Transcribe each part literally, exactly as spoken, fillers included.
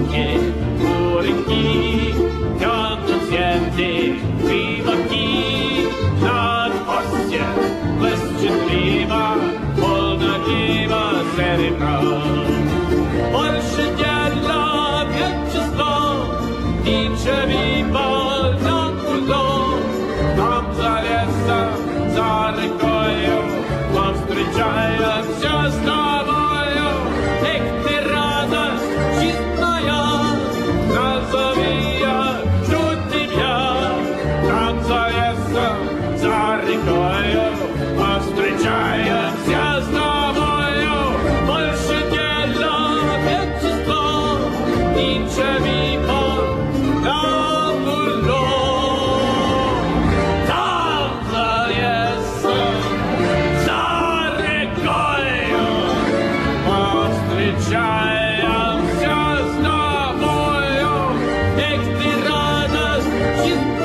руки, куреньки, тянут сети, рыбаки. Над устье блещет либо, полно пива серебра. Больше дела нет числа, ничего больно куда. Там за лесом, за рекою, повстречаемся с тобою. Эх, ты радость чистая, назови, я жду тебя. Там за лесом, за рекою, повстречаемся с тобою. Больше дела нет числа, ничего больно куда. Там за лесом, за рекою, повстречаемся с тобою. Эх, ты радость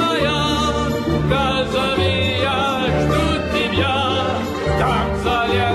чистая, назови, я жду тебя. Там за лесом.